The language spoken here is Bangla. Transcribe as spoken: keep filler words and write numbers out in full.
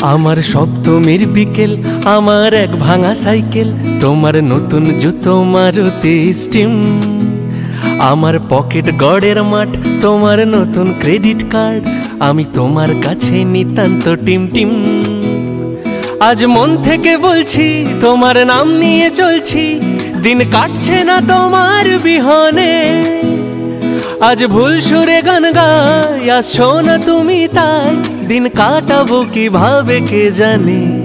আমার সপ্তমীর বিকেল, আমার এক ভাঙা সাইকেল, তোমার নতুন জুতো মারুতি স্টিম, আমার পকেট গড়ের মাঠ, তোমার নতুন ক্রেডিট কার্ড, আমি তোমার কাছে নিতান্ত টিম টিম। আজ মন থেকে বলছি, তোমার নাম নিয়ে চলছি, দিন কাটছে না তোমার বিহনে। আজ ভুল সুরে গান গাই, আসছো না তুমি তাই, দিন কাটাবো কিভাবে কে জানে।